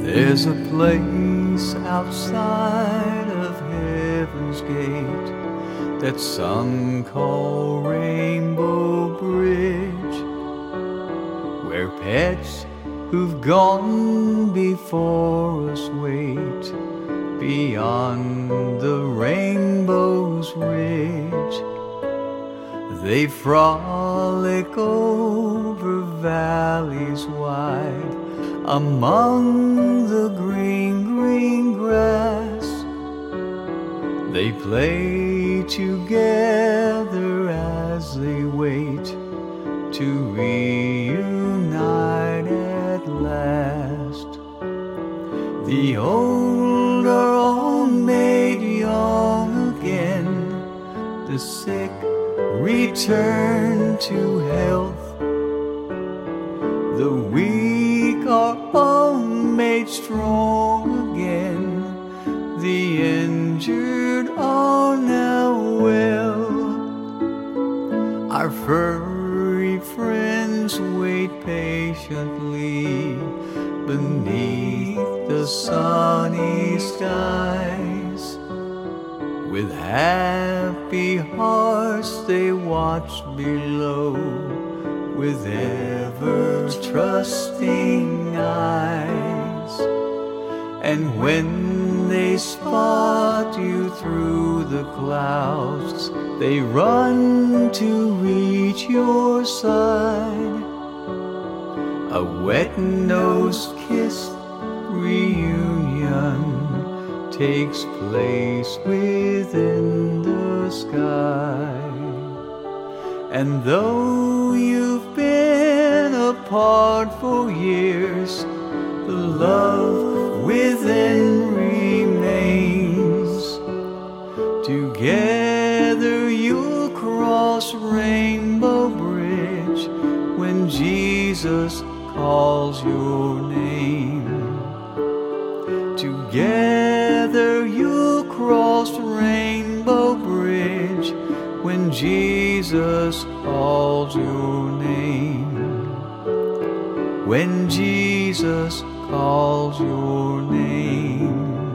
There's a place outside of heaven's gate that some call Rainbow Bridge, where pets who've gone before us wait beyond the rainbow's ridge. They frolic over valleys wide, among the green, green grass. They play together as they wait to reunite at last. The old are all made young again, the sick return to health, the weak are all made strong again, the injured are now well. Our furry friends wait patiently beneath the sunny skies. With happy hearts they watch below, with ever-trusting eyes. And when they spot you through the clouds, they run to reach your side. A wet-nosed kiss reunion takes place within the sky. And though you've been apart for years, the love within remains. Together you'll cross Rainbow Bridge when Jesus calls your name. Together you'll cross Rainbow Bridge when Jesus calls your name. When Jesus calls your name.